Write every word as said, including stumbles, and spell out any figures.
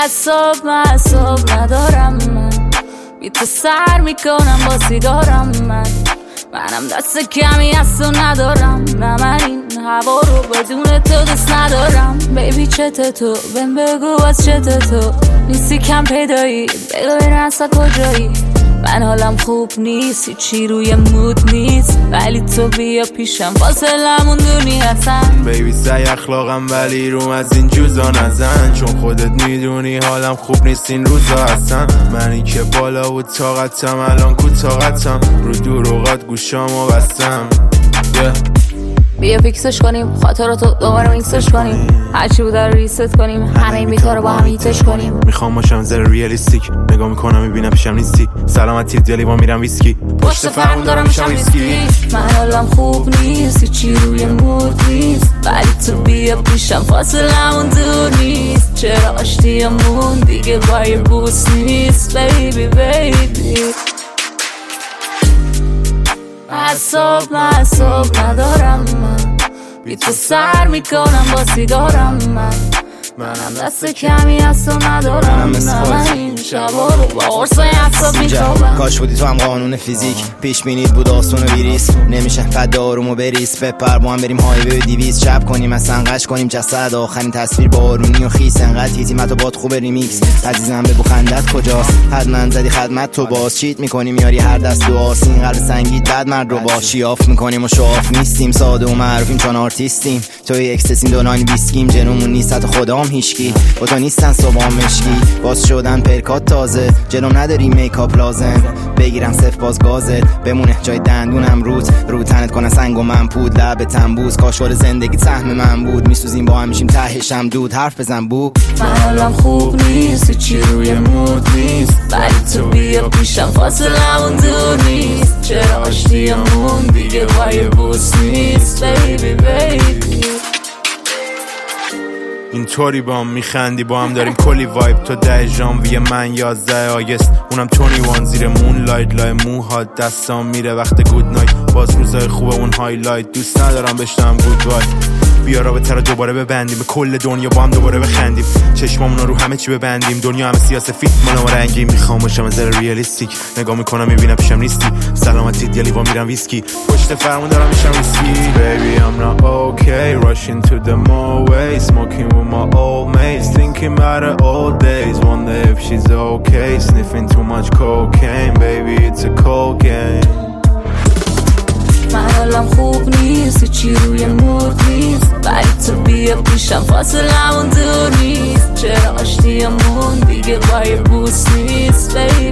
اعصاب معصاب ندارم من، بی تو سر میکنم با سیگارم من. منم دست کمی از تو ندارم، نه من این هوا رو بدون تو دوست ندارم. بیبی چته تو بهم بگو از چته تو نیستی کم پیدایی، بگو این اصلا کجایی. من حالم خوب نیست، هیچی روی مود نیست، ولی تو بیا پیشم فاصلمون دونی هستن. بیبی سعی اخلاقم ولی روم از این جوزا نزن، چون خودت میدونی حالم خوب نیست این روزا هستن. منی که بالا و طاقتم الان کو طاقتم، رو دروغات گوشامو بستم. yeah. بیا فیکسش کنیم، خاطراتو دوباره میکسش کنیم، هرچی بود رو ریست کنیم، همه این بیتا رو با هم هیتش کنیم. میخوام باشم زره ریالیستیک، نگاه میکنم میبینم پیشم نیستی، سلامتی دلی با میرم ویسکی، پشت فرمون دارم میشم ویسکی. من حالم خوب نیست، هیچی روی مود نیست، ولی تو بیا پیشم فاصلمون دور نیست. چرا آشتیمون دیگه با یه بوس نیست، بیبی بیبی. اعصاب معصاب ندارم من، بی تو سر میکنم با سیگارم من. منم دست کمی از تو ندارم، نه من این شبا رو با قرصای اعصاب میخوابم. کاش بودی تو هم قانون فیزیک، پیش بینید بود آسون و بیریس، نمیشه قد دارومو بریس. بپر با هم بریم هایوی دیویز، شب کنیم اصلا قش کنیم جسد، آخرین تصویر با آرونی و خیس. انقدر تیتیمت و باد خوب ریمیکس، عزیزم بگو خندت کجاست، حتما زدی خدمت تو باز. چیت میکنیم میاری هر دست دو آسین، قلب سنگیت بد مرد رو با شیاف میکنیم و شواف نیستیم، ساده و معروفیم چون آرتیستیم. توی اکسسیم دو لاین ویسکیم، جنومون نیست حتی خدام هیشکی، با تو نیستن صبح مشکی. باز شدن پرکات تازه، جلوم نداری میکاپ لازم، بگیرم صف باز گازت بمونه جای دندونم روت، رو تنت کنه سنگ و من پود، لب تنبوز کاشور زندگی سهم من بود. میسوزیم با هم میشیم تهشم دود، حرف بزن بو. من حالم خوب نیست، چی روی مود نیست، ولی تو بیا پیشم فاصلمون دور نیست. چرا آشتیمون دیگه با یه بوس نیست، بیبی بیبی. اینطوری با هم میخندی، با هم داریم کلی وایب. تو ده ژانویه من یازده آگست، اونم تونی وان زیر مون لایت، لای موهات دستام میره وقت گود نایت. باز روزای خوبه اون هایلایت، دوست ندارم بشنم گود بای. بیا رابطه رو دوباره ببندیم، به کل دنیا با هم دوباره بخندیم، چشمامون رو همه چی ببندیم، دنیا همه سیاسفید مال ما رنگی. میخوام باشم از ریالیستیک، نگاه میکنم میبینم پیشم نیستی، سلامتی دلی با میرم ویسکی، پشت فرمون دارم میشم ویسکی. Baby I'm not okay, rushing to the motorway, smoking with my old mates, thinking about the old days, wonder if she's okay, sniffing too much cocaine, baby it's a cold game. من حالم خوب نیست، چی روی مود نیست، ولی تو بیا پیشم فاصلمون دور نیست. چرا آشتیمون دیگه با یه بوس نیست،